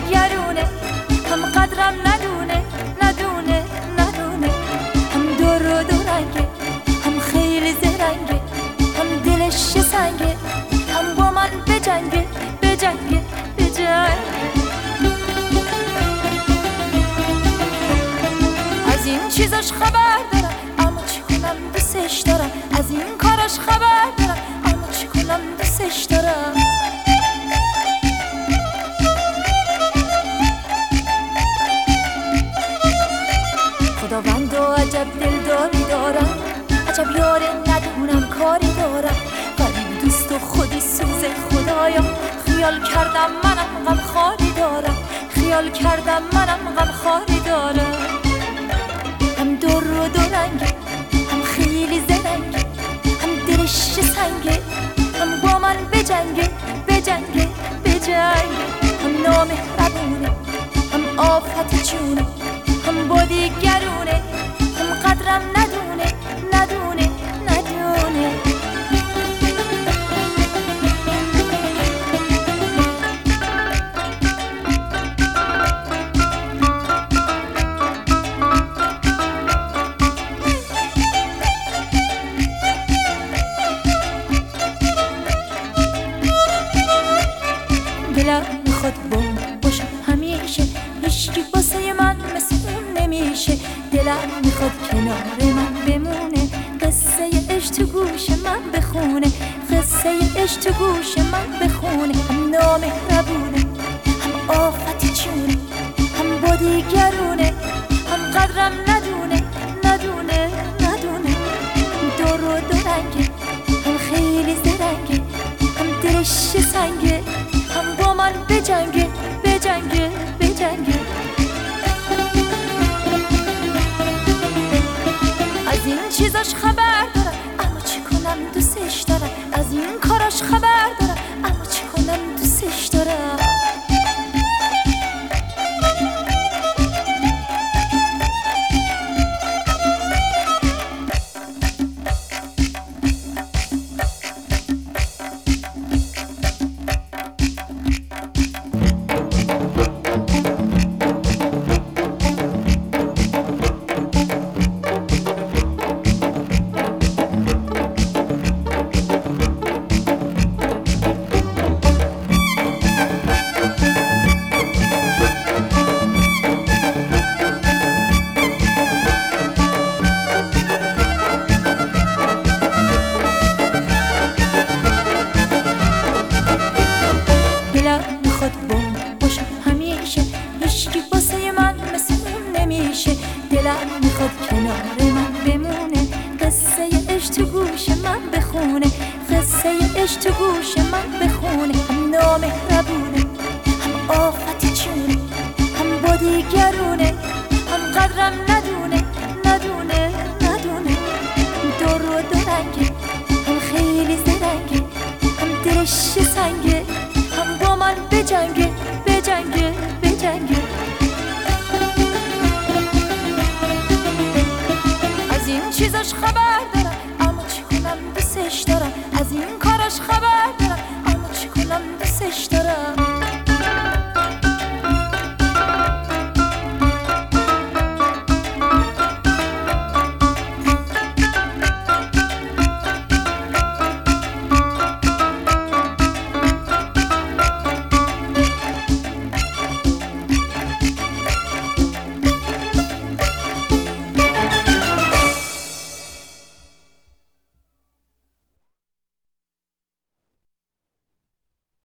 دیگرونه، هم قدرم ندونه ندونه ندونه، هم دور و دورنگه، هم خیلی زرنگه، هم دلش سنگه، هم با من بجنگه بجنگه بجنگه. از این چیزاش خبر دارم اما چی کنم دوستش دارم، از این کاراش خبر دارم اما چی کنم دوستش دارم. خداوند و عجب دلداری دارم، عجب یاره ندونم کاری دارم، غریب دوست و خودی سوز خدایا. خیال کردم منم غم خاری دارم، خیال کردم منم غم خاری دارم. هم دور و دورنگه، هم خیلی زرنگه، هم دلش سنگه، هم با من بجنگه بجنگه بجنگه. هم نامهربونه، هم آفت جونه، هم با دیگرونه، هم قدرم ندونه ندونه ندونه. دلم میخواد باشم همیشه، هیچکی واسه من مثل اون نمیشه. دلم میخواد کنار من بمونه، قصه عشق تو گوش من بخونه، قصه عشق تو گوش من بخونه. هم نامهربونه، هم آفت جونه، هم با دیگرونه، هم قدرم ندونه ندونه ندونه. دور و دورنگه، هم خیلی زرنگه، هم دلش سنگه، هم با من بجنگه بجنگه بجنگه. از این چیزاش خبر دارم اما چی کنم دوستش دارم، از این کاراش خبر دارم اما چی کنم دوستش دارم. دلم میخواد باشم همیشه، هیچکی واسه من مثل اون نمیشه. دلم میخواد کنار من بمونه، قصه عشق تو گوش من بخونه، قصه عشق تو گوش من بخونه. هم نامهربونه، هم آفت جونه، هم با دیگرونه، هم قدرم ندونه ندونه ندونه. دور و دورنگه، هم خیلی زرنگه، هم دلش سنگه، هم با من بجنگه بجنگه بجنگه. از این چیزاش خبر دارم اما چی کنم دوستش دارم، از این کاراش خبر دارم اما چی کنم دوستش دارم.